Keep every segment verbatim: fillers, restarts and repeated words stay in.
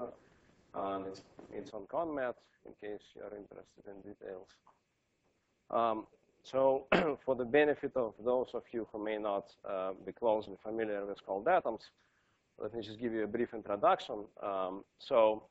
phenomena. And it's, it's on ConMat in case you are interested in details. Um, so for the benefit of those of you who may not uh, be closely familiar with cold atoms, let me just give you a brief introduction. Um, so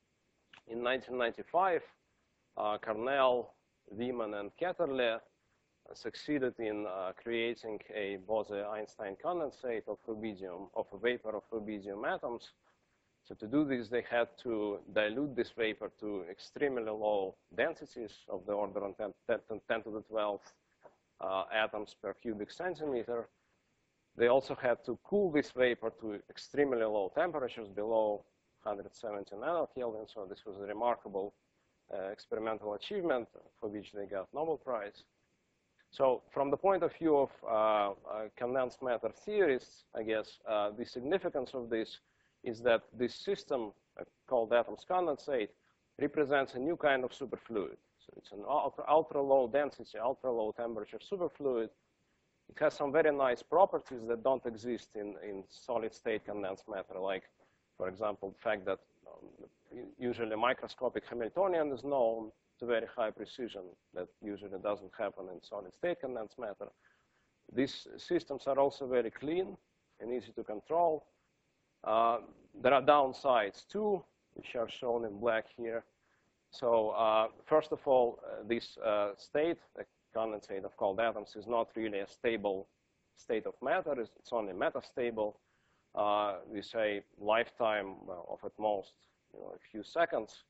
in nineteen ninety-five, uh, Cornell, Wieman, and Ketterle succeeded in uh, creating a Bose-Einstein condensate of rubidium, of a vapor of rubidium atoms. So to do this, they had to dilute this vapor to extremely low densities of the order of ten, ten to the twelfth uh, atoms per cubic centimeter. They also had to cool this vapor to extremely low temperatures, below one hundred seventy nanokelvin. So this was a remarkable uh, experimental achievement for which they got Nobel Prize. So from the point of view of uh, uh, condensed matter theorists, I guess, uh, the significance of this is that this system uh, called atoms condensate represents a new kind of superfluid. So it's an ultra, ultra low density, ultra low temperature superfluid. It has some very nice properties that don't exist in, in solid state condensed matter, like, for example, the fact that um, usually microscopic Hamiltonian is known to very high precision that usually doesn't happen in solid state condensed matter. These systems are also very clean and easy to control. Uh, there are downsides too, which are shown in black here. So uh, first of all, uh, this uh, state, the condensate of cold atoms, is not really a stable state of matter. It's, it's only metastable. Uh, we say lifetime well, of at most you know, a few seconds.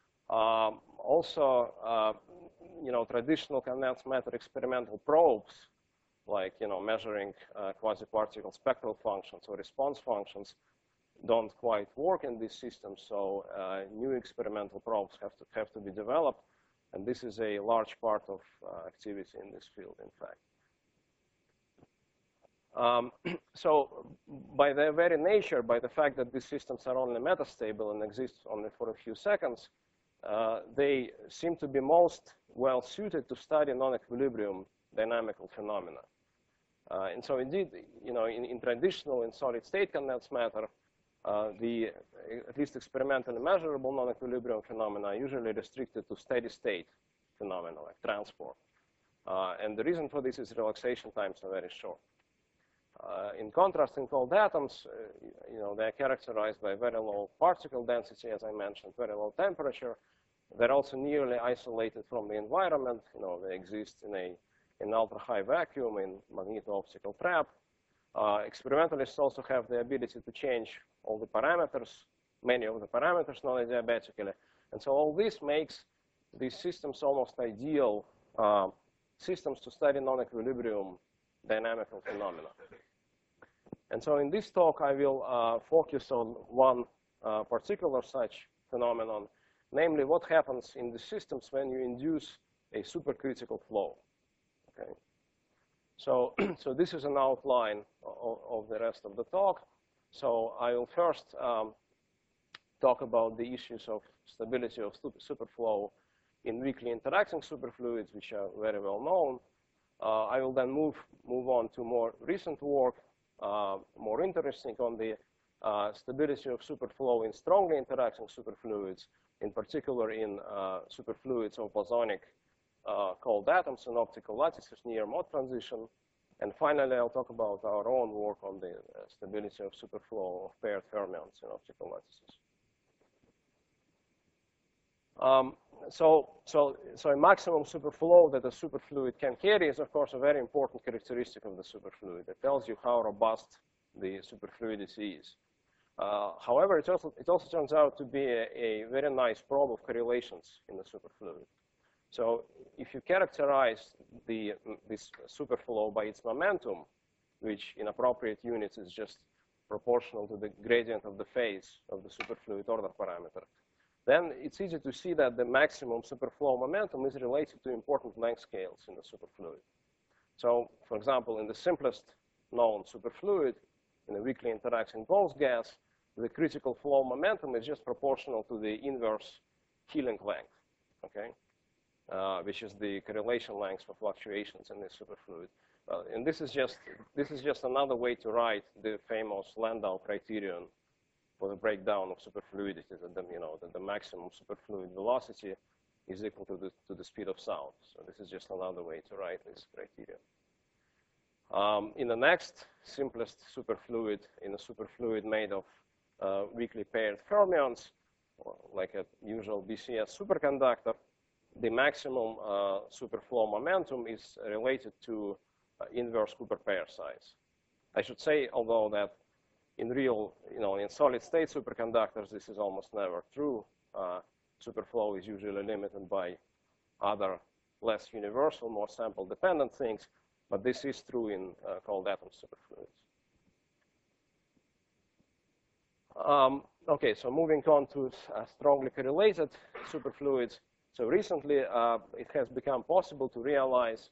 Um, also, uh, you know, traditional condensed matter experimental probes, like you know, measuring uh, quasi-particle spectral functions or response functions, don't quite work in these systems. So uh, new experimental probes have to have to be developed, and this is a large part of uh, activity in this field, in fact. Um, so by their very nature, by the fact that these systems are only metastable and exist only for a few seconds, uh, they seem to be most well suited to study non-equilibrium dynamical phenomena. Uh, and so indeed, you know, in, in traditional, in solid state condensed matter, uh, the at least experimentally measurable non-equilibrium phenomena are usually restricted to steady state phenomena like transport. Uh, and the reason for this is relaxation times are very short. Uh, in contrast, in cold atoms, uh, you know, they're characterized by very low particle density, as I mentioned, very low temperature. They're also nearly isolated from the environment. You know, they exist in a in ultra-high vacuum, in magneto-optical trap. Uh, experimentalists also have the ability to change all the parameters, many of the parameters non-adiabatically. And so all this makes these systems almost ideal uh, systems to study non-equilibrium dynamical phenomena. And so in this talk, I will uh, focus on one uh, particular such phenomenon, namely what happens in the systems when you induce a supercritical flow. Okay. So, so this is an outline of, of the rest of the talk. So I will first um, talk about the issues of stability of superflow in weakly interacting superfluids, which are very well known. Uh, I will then move, move on to more recent work, uh, more interesting on the uh, stability of superflow in strongly interacting superfluids, in particular in uh, superfluids of bosonic uh, cold atoms and optical lattices near Mott transition. And finally, I'll talk about our own work on the uh, stability of superflow of paired fermions in optical lattices. Um, so, so, so a maximum superflow that a superfluid can carry is, of course, a very important characteristic of the superfluid. It tells you how robust the superfluidity is. Uh, however, it also, it also turns out to be a, a very nice probe of correlations in the superfluid. So if you characterize the, this superflow by its momentum, which in appropriate units is just proportional to the gradient of the phase of the superfluid order parameter, then it's easy to see that the maximum superflow momentum is related to important length scales in the superfluid. So, for example, in the simplest known superfluid, in a weakly interacting Bose gas, the critical flow momentum is just proportional to the inverse Keeling length, okay? Uh, which is the correlation length for fluctuations in the superfluid. Uh, and this is just this is just another way to write the famous Landau criterion for the breakdown of superfluidity, that the, you know, that the maximum superfluid velocity is equal to the, to the speed of sound. So this is just another way to write this criteria. Um, in the next simplest superfluid, in a superfluid made of uh, weakly paired fermions, like a usual B C S superconductor, the maximum uh, superflow momentum is related to uh, inverse Cooper pair size. I should say, although that in real, you know, in solid state superconductors, this is almost never true. Uh, superflow is usually limited by other less universal, more sample dependent things, but this is true in uh, cold atom superfluids. Um, okay, so moving on to uh, strongly correlated superfluids. So recently, uh, it has become possible to realize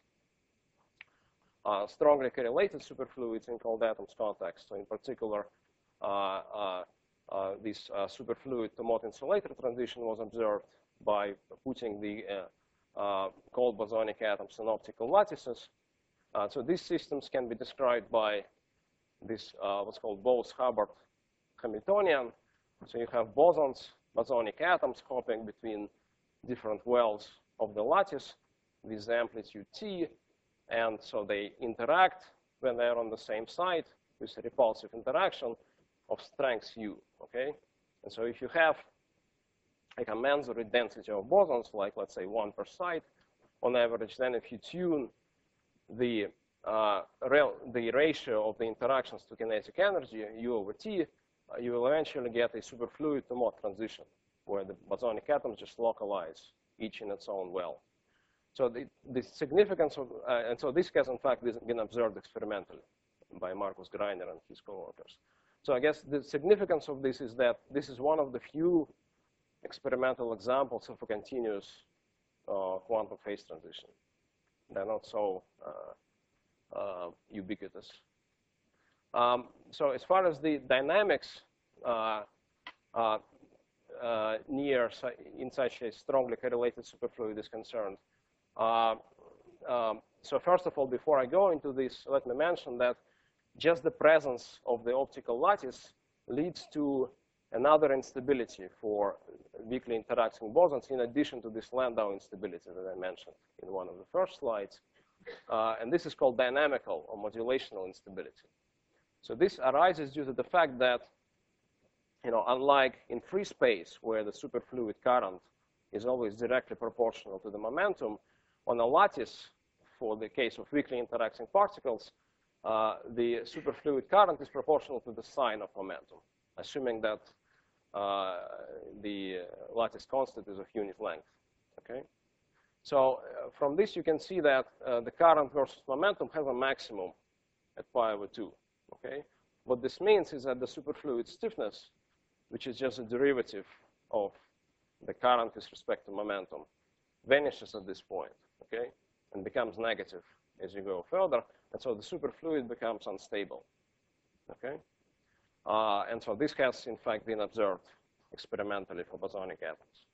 uh, strongly correlated superfluids in cold atoms context. So in particular, uh, uh, uh, this uh, superfluid to Mott insulator transition was observed by putting the uh, uh, cold bosonic atoms in optical lattices. Uh, so these systems can be described by this uh, what's called Bose-Hubbard Hamiltonian. So you have bosons, bosonic atoms hopping between different wells of the lattice with the amplitude T, and so they interact when they're on the same side with a repulsive interaction of strength U, okay? And so if you have like a commensurate density of bosons, like let's say one per side on average, then if you tune the, uh, the ratio of the interactions to kinetic energy, U over T, uh, you will eventually get a superfluid to Mott transition, where the bosonic atoms just localize each in its own well. So the, the significance of, uh, and so this has in fact been observed experimentally by Markus Greiner and his co-authors. So I guess the significance of this is that this is one of the few experimental examples of a continuous uh, quantum phase transition. They're not so uh, uh, ubiquitous. Um, so as far as the dynamics uh, uh, uh, near in such a strongly correlated superfluid is concerned, uh, um, so first of all, before I go into this, let me mention that just the presence of the optical lattice leads to another instability for weakly interacting bosons, in addition to this Landau instability that I mentioned in one of the first slides. Uh, and this is called dynamical or modulational instability. So this arises due to the fact that, you know, unlike in free space, where the superfluid current is always directly proportional to the momentum, on a lattice, for the case of weakly interacting particles, uh, the superfluid current is proportional to the sign of momentum, assuming that uh, the lattice constant is of unit length, okay? So uh, from this, you can see that uh, the current versus momentum has a maximum at pi over two, okay? What this means is that the superfluid stiffness, which is just a derivative of the current with respect to momentum, vanishes at this point, okay? And becomes negative as you go further. And so the superfluid becomes unstable, okay? Uh, and so this has, in fact, been observed experimentally for bosonic atoms.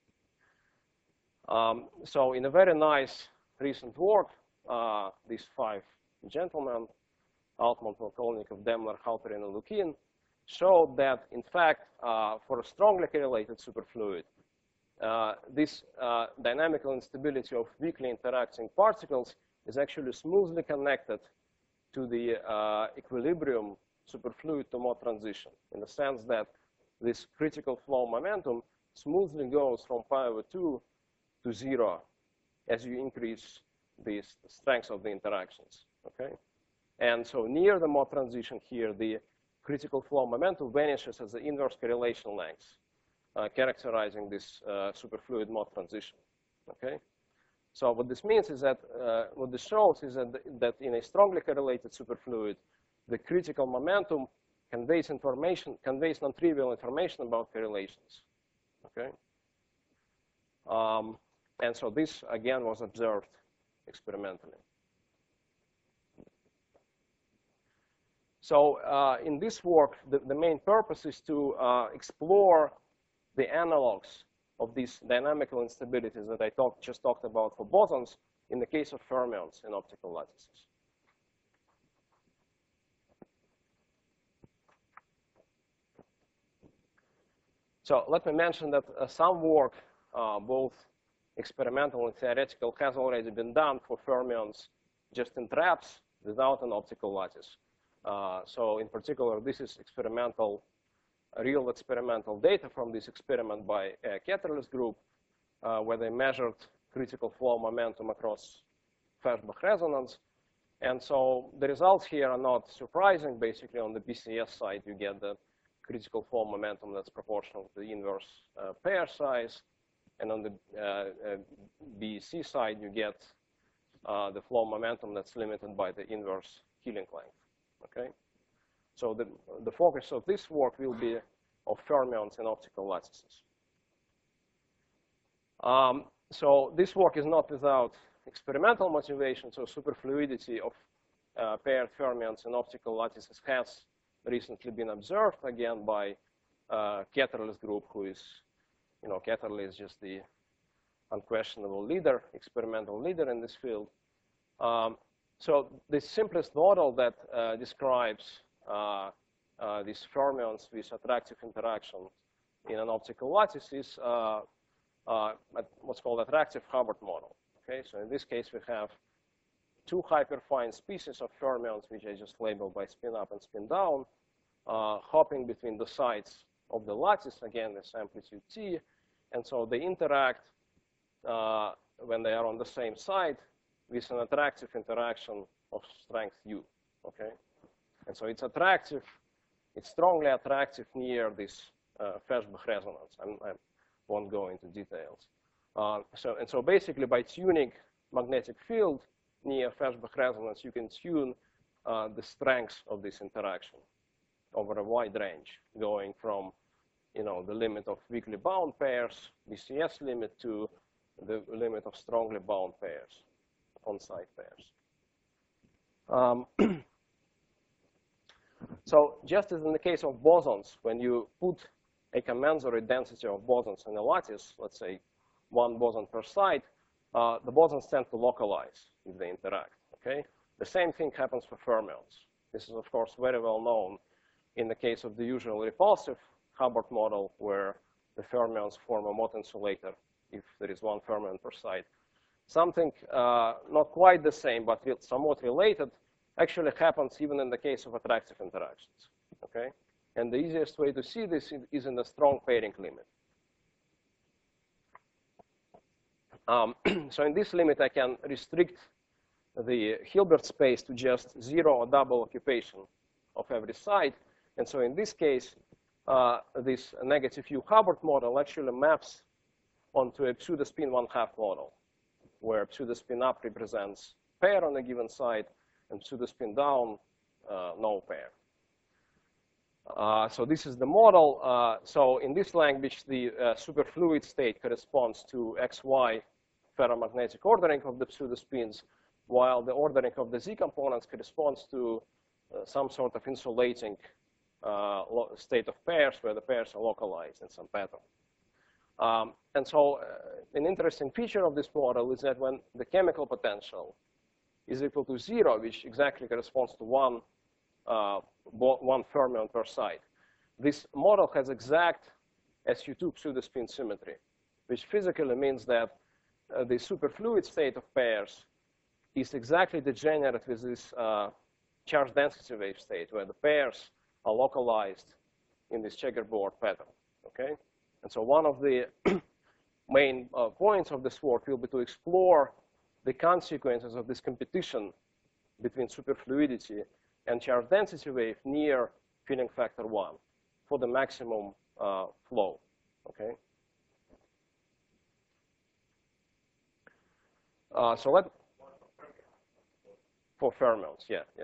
Um, so in a very nice recent work, uh, these five gentlemen, Altman, Polkovnikov, Demler, Halperin, and Lukin, showed that, in fact, uh, for a strongly correlated superfluid, uh, this uh, dynamical instability of weakly interacting particles is actually smoothly connected to the uh, equilibrium superfluid to Mott transition, in the sense that this critical flow momentum smoothly goes from pi over two to zero as you increase the strength of the interactions, okay? And so near the Mott transition here, the critical flow momentum vanishes as the inverse correlation length, uh, characterizing this uh, superfluid Mott transition, okay? So what this means is that, uh, what this shows is that, that in a strongly correlated superfluid, the critical momentum conveys information, conveys non-trivial information about correlations, okay? Um, and so this, again, was observed experimentally. So uh, in this work, the, the main purpose is to uh, explore the analogs of these dynamical instabilities that I talk, just talked about for bosons in the case of fermions in optical lattices. So let me mention that uh, some work, uh, both experimental and theoretical, has already been done for fermions just in traps without an optical lattice. Uh, so in particular, this is experimental, real experimental data from this experiment by a Ketterles group, uh, where they measured critical flow momentum across Feshbach resonance. And so the results here are not surprising. Basically, on the B C S side, you get the critical flow momentum that's proportional to the inverse uh, pair size. And on the uh, uh, B C side, you get uh, the flow momentum that's limited by the inverse healing length. Okay? So the, the focus of this work will be of fermions and optical lattices. Um, so this work is not without experimental motivation. So superfluidity of uh, paired fermions and optical lattices has recently been observed, again, by uh, Ketterles group, who is, you know, Ketterle is just the unquestionable leader, experimental leader in this field. Um, so the simplest model that uh, describes uh, uh, these fermions with attractive interaction in an optical lattice is uh, uh, what's called attractive Hubbard model. Okay, so in this case, we have two hyperfine species of fermions, which I just labeled by spin up and spin down, uh, hopping between the sides of the lattice, again, this amplitude T. And so they interact uh, when they are on the same side with an attractive interaction of strength U, okay? And so it's attractive, it's strongly attractive near this uh, Feshbach resonance. I'm, I won't go into details. Uh, so, and so basically by tuning magnetic field near Feshbach resonance, you can tune uh, the strength of this interaction over a wide range, going from, you know, the limit of weakly bound pairs, B C S limit, to the limit of strongly bound pairs, on-site pairs. Um, so just as in the case of bosons, when you put a commensurate density of bosons in a lattice, let's say one boson per side, uh, the bosons tend to localize if they interact, okay? The same thing happens for fermions. This is, of course, very well known in the case of the usual repulsive Hubbard model, where the fermions form a Mott insulator if there is one fermion per side. Something uh, not quite the same, but somewhat related, actually happens even in the case of attractive interactions, okay? And the easiest way to see this is in the strong pairing limit. Um, so in this limit, I can restrict the Hilbert space to just zero or double occupation of every side. And so in this case, uh, this negative U Hubbard model actually maps onto a pseudospin one-half model, where pseudospin up represents pair on a given side, and pseudospin down, uh, no pair. Uh, so this is the model. Uh, so in this language, the uh, superfluid state corresponds to X Y ferromagnetic ordering of the pseudospins, while the ordering of the Z components corresponds to uh, some sort of insulating uh, state of pairs where the pairs are localized in some pattern. Um, and so uh, an interesting feature of this model is that when the chemical potential is equal to zero, which exactly corresponds to one, uh, one fermion per side, this model has exact S U two pseudospin symmetry, which physically means that uh, the superfluid state of pairs is exactly degenerate with this uh, charge density wave state, where the pairs are localized in this checkerboard pattern, okay? And so one of the main uh, points of this work will be to explore the consequences of this competition between superfluidity and charge density wave near filling factor one for the maximum uh, flow, okay? Uh, so let, for fermions, yeah, yeah.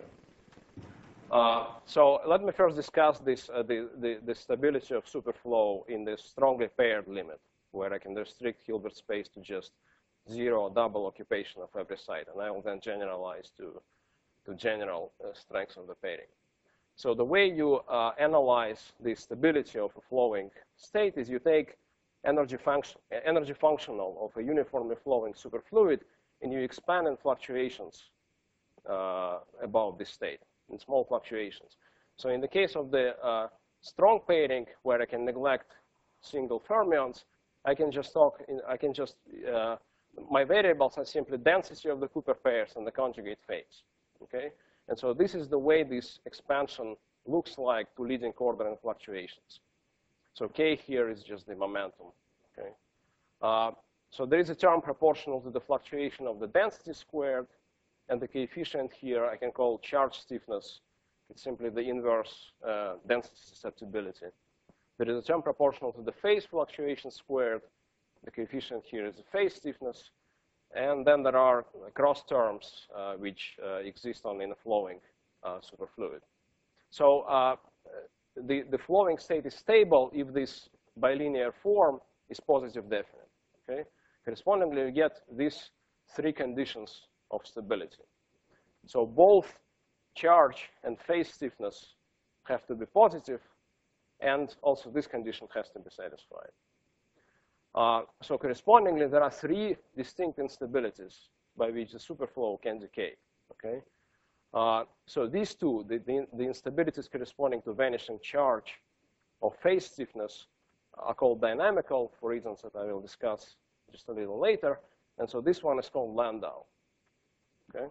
Uh, so let me first discuss this, uh, the, the, the stability of superflow in this strongly paired limit, where I can restrict Hilbert space to just zero double occupation of every side. And I will then generalize to, to general uh, strengths of the pairing. So the way you uh, analyze the stability of a flowing state is you take energy, function, energy functional of a uniformly flowing superfluid, and you expand in fluctuations uh, about this state, in small fluctuations. So in the case of the uh, strong pairing, where I can neglect single fermions, I can just talk, in, I can just, uh, my variables are simply density of the Cooper pairs and the conjugate phase, okay? And so this is the way this expansion looks like to leading coordinate fluctuations. So K here is just the momentum, okay? Uh, so there is a term proportional to the fluctuation of the density squared, and the coefficient here I can call charge stiffness. It's simply the inverse uh, density susceptibility. There is a term proportional to the phase fluctuation squared. The coefficient here is the phase stiffness. And then there are cross terms uh, which uh, exist only in a flowing uh, superfluid. So uh, the, the flowing state is stable if this bilinear form is positive definite. Okay? Correspondingly, you get these three conditions of stability. So both charge and phase stiffness have to be positive, and also this condition has to be satisfied. Uh, so correspondingly, there are three distinct instabilities by which the superflow can decay. Okay? Uh, so these two, the, the, the instabilities corresponding to vanishing charge or phase stiffness, are called dynamical for reasons that I will discuss just a little later. And so this one is called Landau. Okay?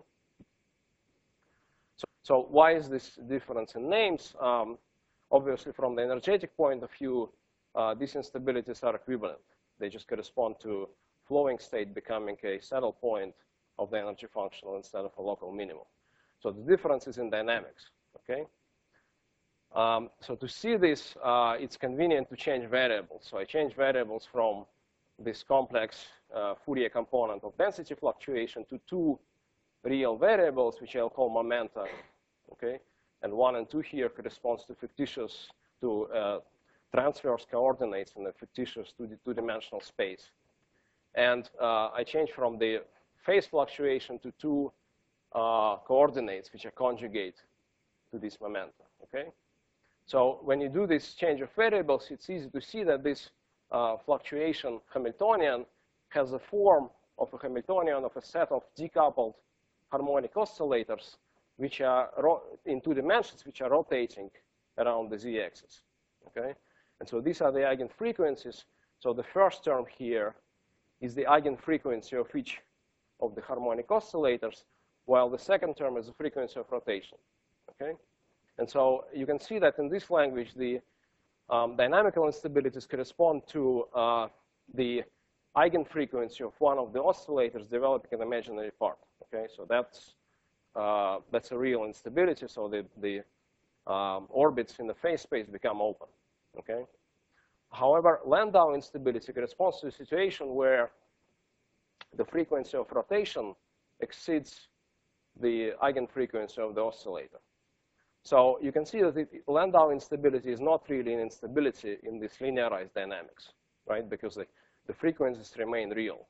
So, so why is this difference in names? Um, obviously, from the energetic point of view, uh, these instabilities are equivalent. They just correspond to flowing state becoming a saddle point of the energy functional instead of a local minimum. So the difference is in dynamics, okay? Um, so to see this, uh, it's convenient to change variables. So I change variables from this complex uh, Fourier component of density fluctuation to two real variables, which I'll call momenta, okay? And one and two here corresponds to fictitious, to uh, transverse coordinates in a fictitious two-dimensional space. And uh, I change from the phase fluctuation to two uh, coordinates, which are conjugate to this momenta, okay? So when you do this change of variables, it's easy to see that this uh, fluctuation Hamiltonian has a form of a Hamiltonian of a set of decoupled harmonic oscillators, which are in two dimensions, which are rotating around the z-axis, okay? And so these are the eigenfrequencies. So the first term here is the eigenfrequency of each of the harmonic oscillators, while the second term is the frequency of rotation, okay? And so you can see that in this language, the um, dynamical instabilities correspond to uh, the eigenfrequency of one of the oscillators developing an imaginary part, okay? So that's, uh, that's a real instability, so the, the um, orbits in the phase space become open, okay? However, Landau instability corresponds to a situation where the frequency of rotation exceeds the eigenfrequency of the oscillator. So you can see that the Landau instability is not really an instability in this linearized dynamics, right? Because the, the frequencies remain real.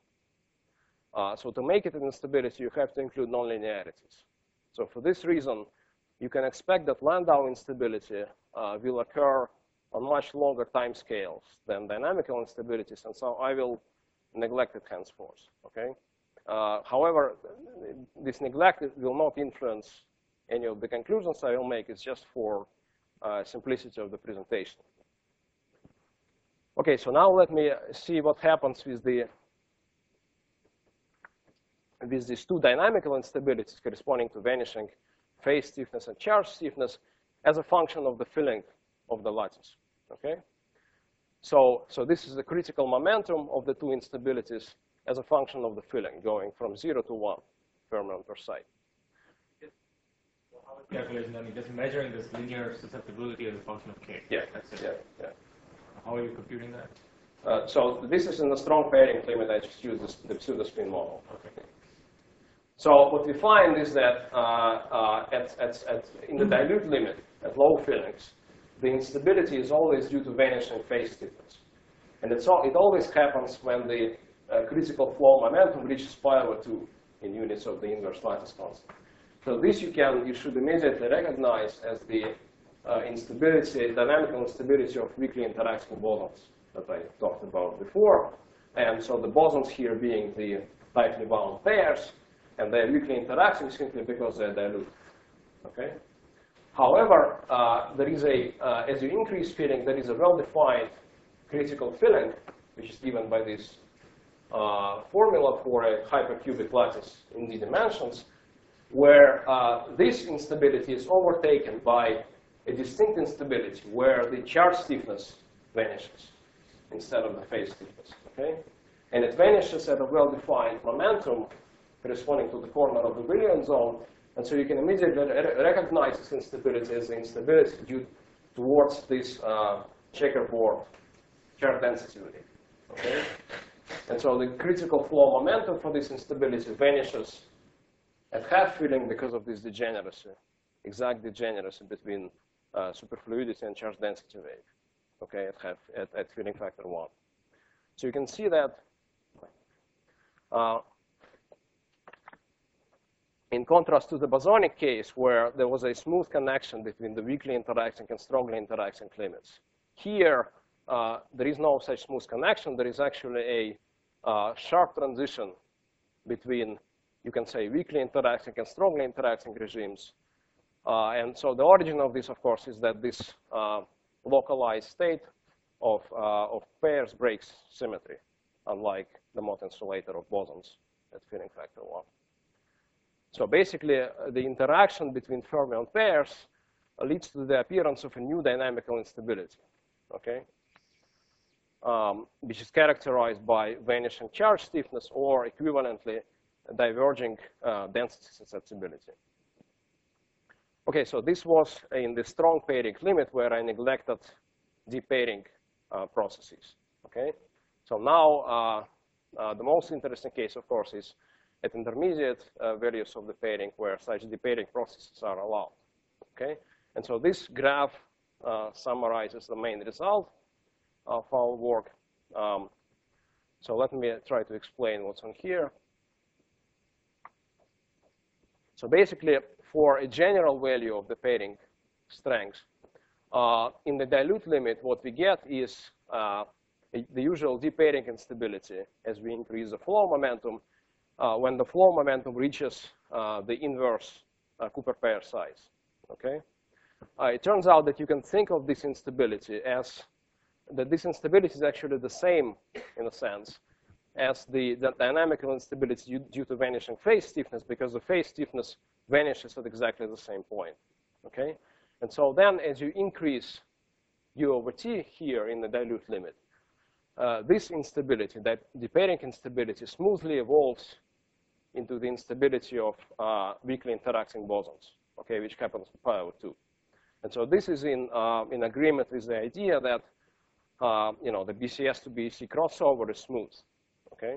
Uh, so to make it an instability, you have to include nonlinearities. So for this reason, you can expect that Landau instability uh, will occur on much longer time scales than dynamical instabilities, and so I will neglect it henceforth, okay? Uh, however, this neglect will not influence any of the conclusions I will make. It's just for uh, simplicity of the presentation. Okay, so now let me see what happens with the with these two dynamical instabilities corresponding to vanishing phase stiffness and charge stiffness as a function of the filling of the lattice, okay? So, so this is the critical momentum of the two instabilities as a function of the filling, going from zero to one fermion per site. Calculation, I mean, just measuring this linear susceptibility as a function of K. Yeah, that's it. Yeah, yeah. How are you computing that? Uh, so this is in the strong pairing limit. I just use this, the pseudo-spin model. Okay. So what we find is that uh, uh, at, at, at, in the dilute limit, at low fillings, the instability is always due to vanishing phase stiffness. And it's all, it always happens when the uh, critical flow momentum reaches pi over two in units of the inverse lattice constant. So this you can, you should immediately recognize as the uh, instability, dynamical instability of weakly interacting bosons that I talked about before. And so the bosons here being the tightly bound pairs, and they're weakly interacting simply because they're dilute, okay? However, uh, there is a, uh, as you increase filling, there is a well-defined critical filling, which is given by this uh, formula for a hypercubic lattice in d dimensions, where uh, this instability is overtaken by a distinct instability where the charge stiffness vanishes instead of the phase stiffness. Okay? And it vanishes at a well-defined momentum corresponding to the corner of the Brillouin zone. And so you can immediately re recognize this instability as the instability due towards this uh, checkerboard charge density wave. Okay? And so the critical flow momentum for this instability vanishes at half filling because of this degeneracy, exact degeneracy between uh, superfluidity and charge density wave. Okay, at half at, at filling factor one. So you can see that uh, in contrast to the bosonic case, where there was a smooth connection between the weakly interacting and strongly interacting limits. Here, uh, there is no such smooth connection. There is actually a uh, sharp transition between, you can say, weakly interacting and strongly interacting regimes. Uh, and so the origin of this, of course, is that this uh, localized state of, uh, of pairs breaks symmetry, unlike the Mott insulator of bosons at filling factor one. So basically, uh, the interaction between fermion pairs uh, leads to the appearance of a new dynamical instability, okay? Um, which is characterized by vanishing charge stiffness or equivalently diverging uh, density susceptibility. Okay, so this was in the strong pairing limit where I neglected deep pairing uh, processes, okay? So now, uh, uh, the most interesting case, of course, is at intermediate uh, values of the pairing where such deep pairing processes are allowed, okay? And so this graph uh, summarizes the main result of our work. Um, so let me try to explain what's on here. So basically, for a general value of the pairing strength, uh, in the dilute limit, what we get is uh, the usual deep pairing instability as we increase the flow momentum uh, when the flow momentum reaches uh, the inverse uh, Cooper pair size, okay? Uh, it turns out that you can think of this instability as that this instability is actually the same, in a sense, as the, the dynamical instability due, due to vanishing phase stiffness, because the phase stiffness vanishes at exactly the same point, okay? And so then as you increase U over T here in the dilute limit, uh, this instability, that the pairing instability, smoothly evolves into the instability of uh, weakly interacting bosons, okay, which happens to pi over two. And so this is in, uh, in agreement with the idea that uh, you know, the B C S to B C crossover is smooth, okay?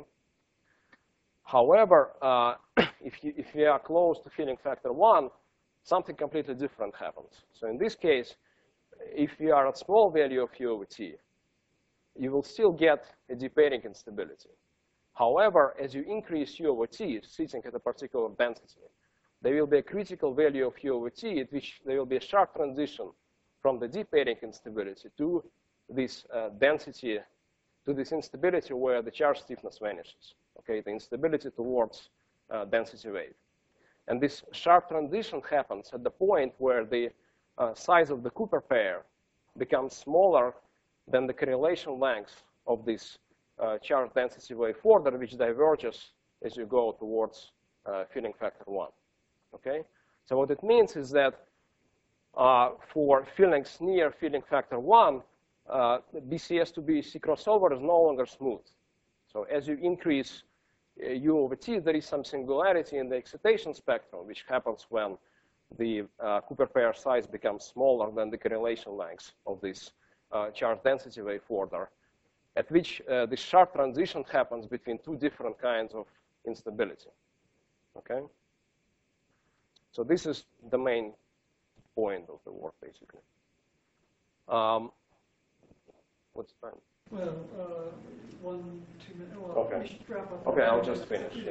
However, uh, if, you, if you are close to filling factor one, something completely different happens. So in this case, if you are at small value of U over T, you will still get a deep pairing instability. However, as you increase U over T, sitting at a particular density, there will be a critical value of U over T at which there will be a sharp transition from the deep pairing instability to this uh, density, to this instability where the charge stiffness vanishes, okay, the instability towards uh, density wave. And this sharp transition happens at the point where the uh, size of the Cooper pair becomes smaller than the correlation length of this uh, charge density wave order, which diverges as you go towards uh, filling factor one, okay? So what it means is that uh, for fillings near filling factor one, uh, B C S to B C crossover is no longer smooth. So as you increase uh, U over T, there is some singularity in the excitation spectrum, which happens when the uh, Cooper pair size becomes smaller than the correlation length of this uh, charge density wave order, at which uh, the sharp transition happens between two different kinds of instability, okay? So this is the main point of the work, basically. Um, what's the time? Well, uh, one, two minutes. Well, Okay. we should wrap up. Okay, I'll just finish, yeah.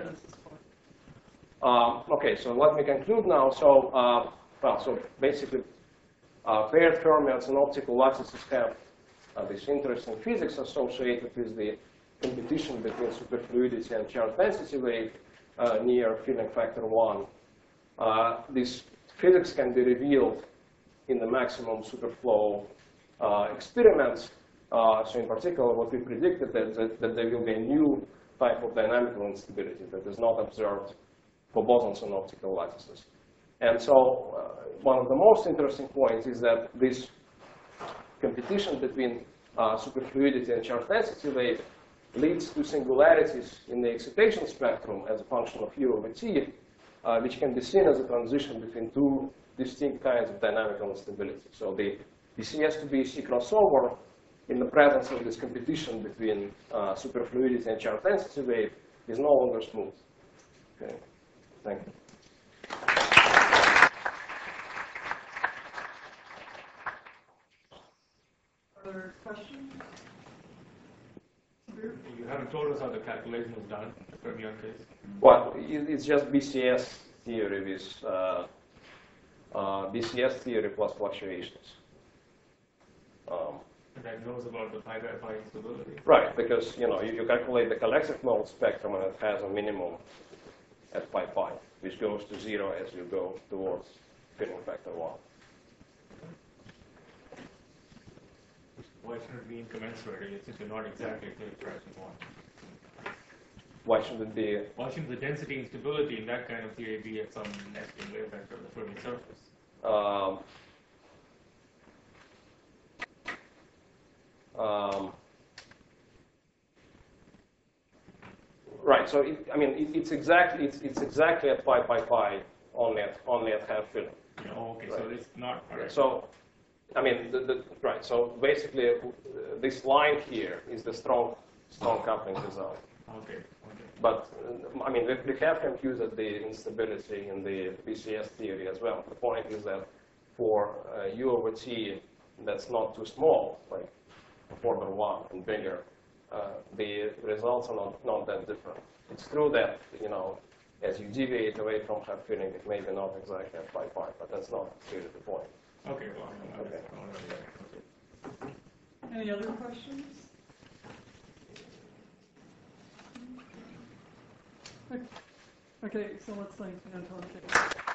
Um, okay, so let me conclude now. So, uh, well, so basically, uh, paired fermions and optical lattices have uh, this interesting physics associated with the competition between superfluidity and charge density wave uh, near filling factor one. Uh, this physics can be revealed in the maximum superflow uh, experiments, Uh, so in particular, what we predicted that, that, that there will be a new type of dynamical instability that is not observed for bosons on optical lattices. And so uh, one of the most interesting points is that this competition between uh, superfluidity and charge density wave leads to singularities in the excitation spectrum as a function of U over T, uh, which can be seen as a transition between two distinct kinds of dynamical instability. So the B C S to B C crossover, in the presence of this competition between uh, superfluidity and charge density wave, is no longer smooth. Okay, thank you. Other questions? You haven't told us how the calculation was done, the fermion case. Well, it- it's just B C S theory with uh, uh, B C S theory plus fluctuations. Um, That knows about the pi by pi instability. right, because you know you, you calculate the collective mode spectrum and it has a minimum at pi pi, which goes to zero as you go towards fitting factor one. Why should it be incommensurate since you're not exactly characterizing one? Why should it be? Why shouldn't the density instability in that kind of theory be at some nesting wave vector of the Fermi surface? Um, um, right. So it, I mean, it, it's exactly it's, it's exactly at pi pi pi only at only at half filling. Oh, okay. So Right. it's not. All right. So, I mean, the, the, right. So basically, uh, this line here is the strong strong coupling design. Okay. Okay. But uh, I mean, we, we have confused the instability in the B C S theory as well. The point is that for uh, U over T that's not too small, like order one and bigger, uh, the results are not, not that different. It's true that, you know, as you deviate away from half filling, it may be not exactly at pi pi, but that's not really the point. Okay. Well, I Okay. okay. Any other questions? Okay, so let's thank Anton.